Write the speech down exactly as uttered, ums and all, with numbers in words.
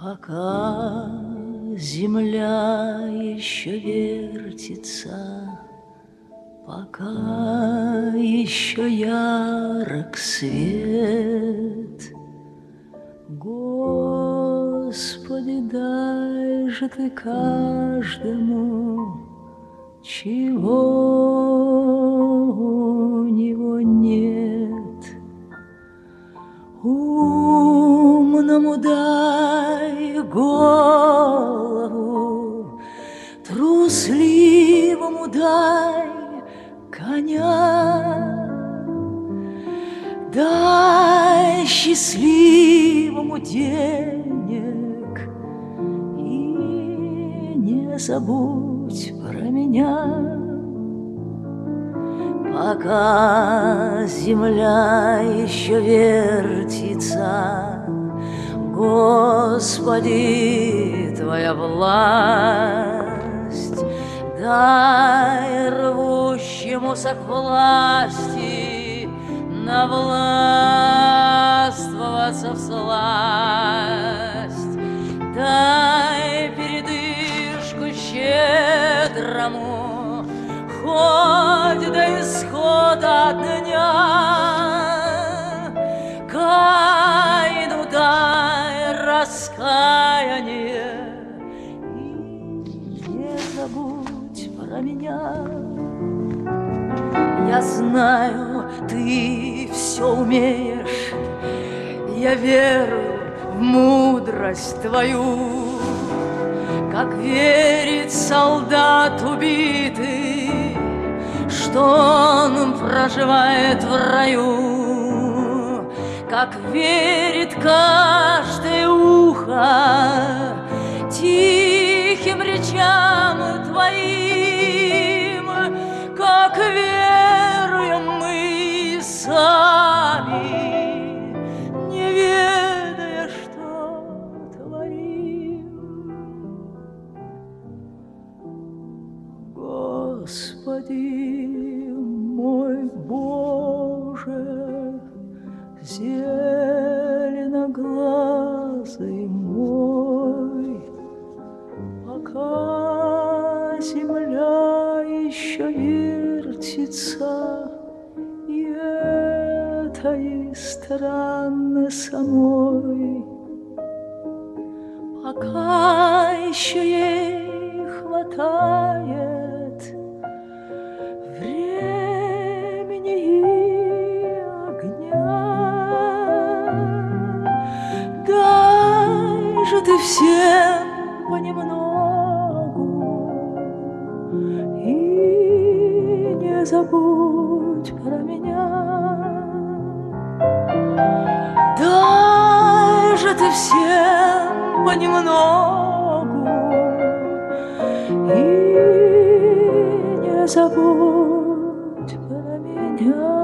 Пока земля еще вертится, пока еще ярок свет, Господи, дай же Ты каждому, чего у него нет. Умному дай голову, трусливому дай коня, дай счастливому денег и не забудь про меня. Пока земля еще вертится, Господи, Твоя власть, дай рвущемуся к власти навластвоваться всласть, дай передышку щедрому, хоть до исхода дня, Каину дай раскаяние и не забудь про меня. Я знаю, ты все умеешь, я верю в мудрость твою, как верит солдат убитый, что он проживает в раю, как верит каждое ухо тихим речам твоим, как веруем мы сами, не ведая, что творим. Господи мой Боже, зеленоглазый мой, пока земля еще вертится, и это и странно самой, пока еще ей хватает времени и огня, дай же Ты всем понемногу и не забудь про меня. Дай же Ты всем понемногу и не забудь про меня.